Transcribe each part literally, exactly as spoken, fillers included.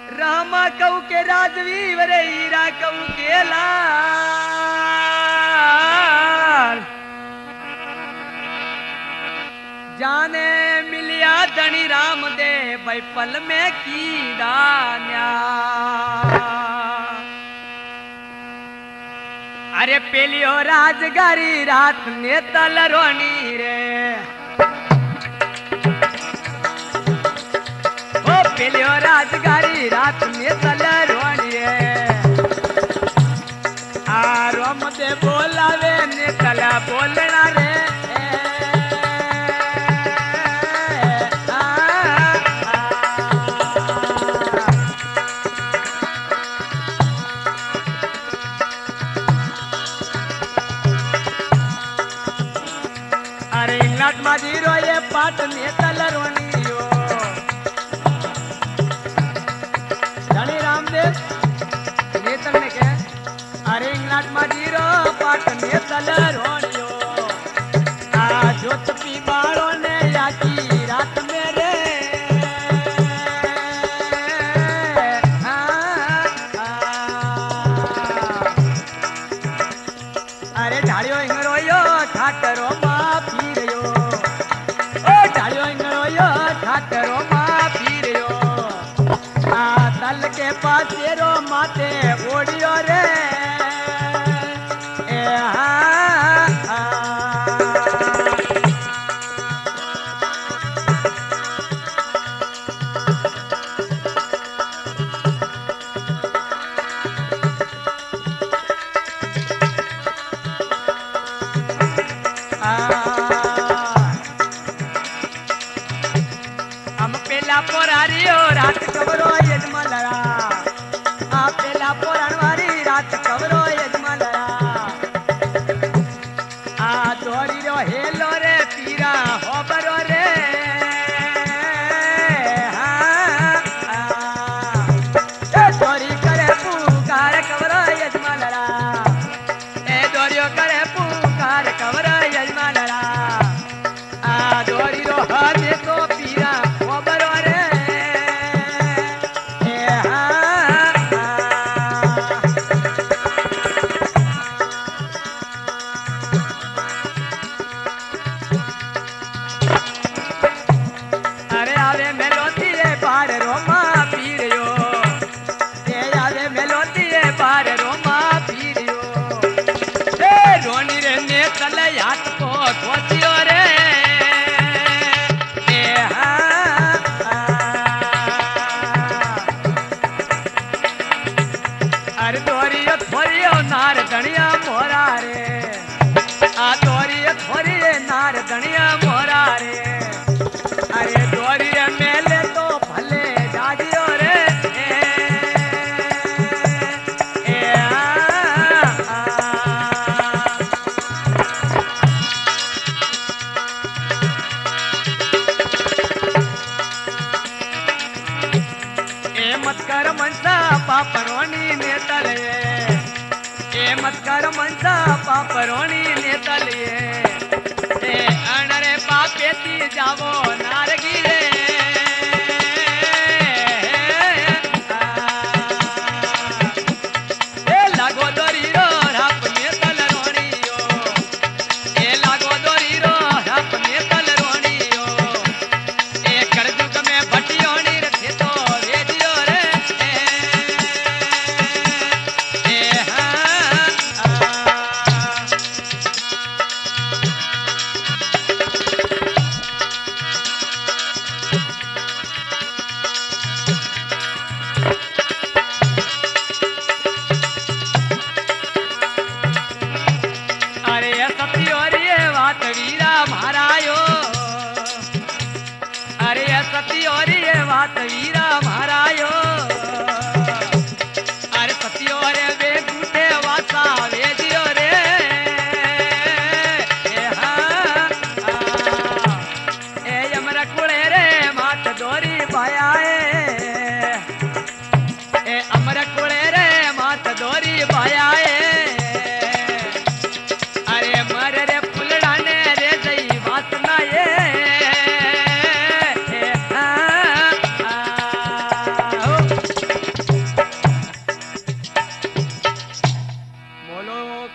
रामा कहू के राजवीर रे हीरा कहू के लाल जाने मिलिया धनी राम दे भाई पल में की दान्या अरे पेलियो राजगारी रात ने तलरोनी रे ओ पेलियो राजगारी रात में तलरोनी रे आ रोम दे बोलावे ने तला बोलना रे जीरो ये पाट ने तलरवनियो धनी रामदेव नेतल ने के अरे इंग्लैंड में जीरो पाट ने तलरवनियो आ जोत पी बारो ने याकी रात मेरे आ, आ, अरे ढालियो इंगरोयो ठाकरो ठाकरो माँ पीरियो आ तल के पासेरो माते ओडियो रे ए हा रात कवरो यजमानरा आ पेला पोरणवारी रात कवरो यजमानरा आ दोरी रो हेलो रे पीरा होबरो रे हा आ ए दोरी करे पुकार कवरो यजमानरा ए दोरियो करे पुकार कवरो यजमानरा आ दोरी रो हाथे तो पीरा होबरो रे नार धनिया मोरा रे आ दोरी थोरी नार धनिया मोरा रे अरे दोरी रे मेले तो भले जाजियो रे ए, ए, आ, आ, ए मत कर मनसा पापरोनी ने तले मत कर मनसा पापरोनी नेतलिए ए अनरे पापेती जावो नारगी रे ए लागो दोरी रो राप नेतल रोणियो ए लागो दोरी रो राप नेतल रोणियो ए करजुग में भटियोनी रथे तो रेजियो रे ए, ए हा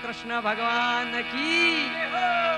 कृष्ण भगवान की